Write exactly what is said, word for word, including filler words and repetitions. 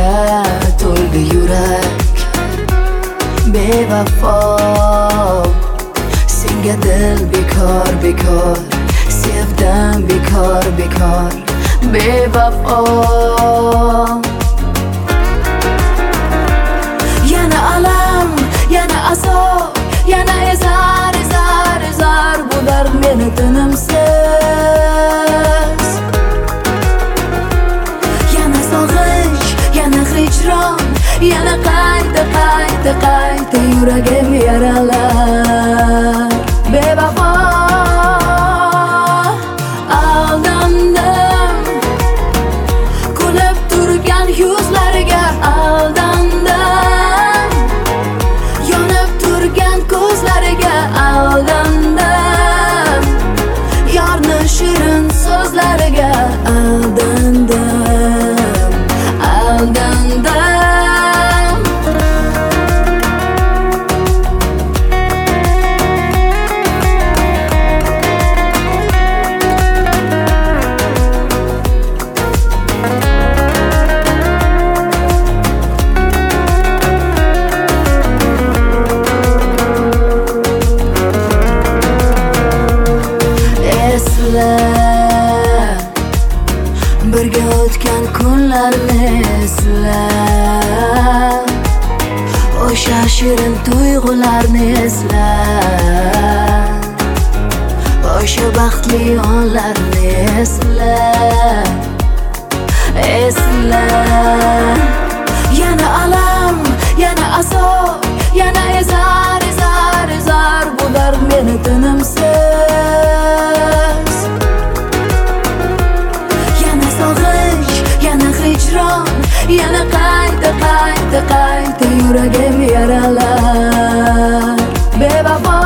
to'ldi yurak bevafo. Senga dil bekor bekor sevdim, bekor bekor bevafo. Yana alam, yana azob, yana ezar ezar ezar bu dard meni tinimsiz. Yana sog'ish, yana hijron, yana qayta qayta qayta yuragim yaralar bevafo. Aldandim kulib turgan yuzlariga, aldandim yonib turgan ko'zlariga, aldandim yorni shirin so'zlariga, aldandim aldandim. Birga o'tgan kunlarni esla, o'sha shirin tuyg'ularni esla, o'sha baxtli onlarni esla, esla. Yana alam, yana azob, yana ezar ezar ezar bu dard meni tinimsiz. Yana qayta qayta qayta yuragim yaralar bevafo.